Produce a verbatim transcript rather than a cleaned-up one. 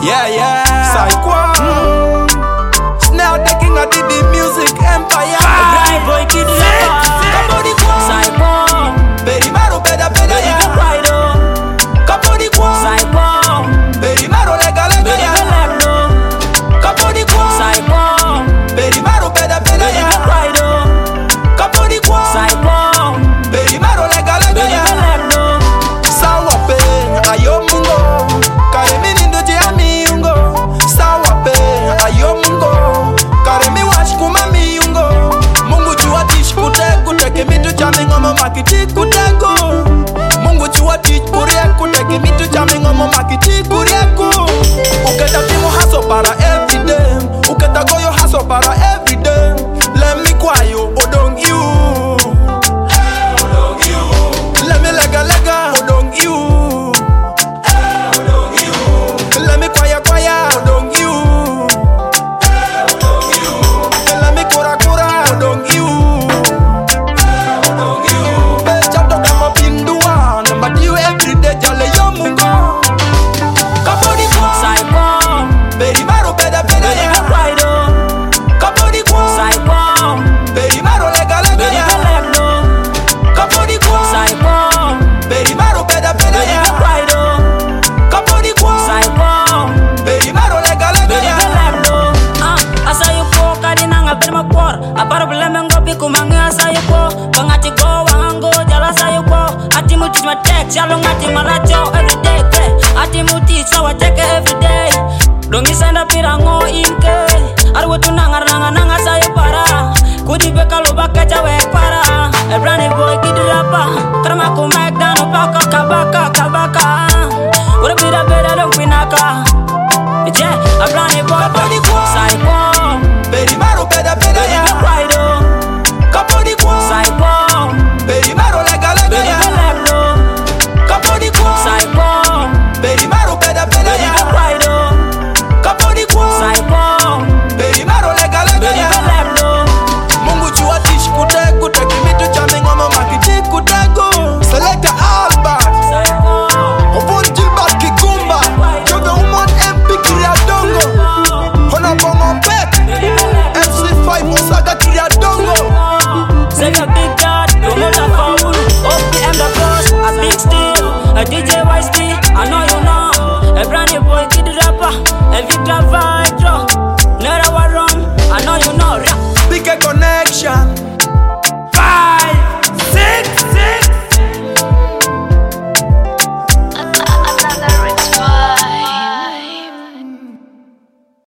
Yeah, yeah. Sai quoi? Mm. Now taking a the music empire. Bright boy kid rapper. Kapodi quoi? Sai quoi? Baby Maro peda peda Baby ya. Pride. Kapodi quoi? Sai quoi? Baby Maro lega lega Baby ya. Belerno. Kapodi quoi? Sai quoi? Baby Maro peda peda Baby ya. Pride. Kapodi quoi? Sai quoi? Baby Maro lega lega Baby ya. Belerno. Sawa pe ayo mungo. Kare mi nindo je ami ungo. Sawa pe ayo mungo. Kare mi wash kuma mi ungo. Mungu chua tish kute kute ke mitu chami ngomo makiti kuteko. Mungu chua tish kurie kute ke mitu chami ngomo makiti kurieko. Uketa timo haso para everyday. Uketa goyo haso para everyday. Let me kwayo odong you. Odong you. Let me lega lega odong you. Odong you. Let me kwaya kwaya odong you. Odong you. Let me kura kura odong you. Odong you. Be chato kama pindua. Number you everyday jale yo mungo. Kapodi kwa. Sai quoi? Baby Maro peda peda Baby ya. Pride. Kapodi kwa. Sai quoi? Baby Maro lega lega Baby ya. Belerno. Kapodi kwa. Sai quoi? Baby Maro peda peda Baby ya. Pride. Kapodi kwa. Sai quoi? Baby Maro lega lega Baby ya. Belerno. Ah, asayo po kadina ngapir makor. Apar belem ngopi kumangi asayo po. Pangati go wango jala asayo po. Ati muti ma tek jalo ngati maracho everyday. Ati muti sawa check everyday. Dongi senda pirango inke. Arwo tunangar nanga nanga sayo para. Kudi bekalo bakaja we para. Ebrani boy kid rapper. Krama ko mek dano baka kabaka kabaka. Ora bira bira dong pinaka. Yeah, Abrani boy.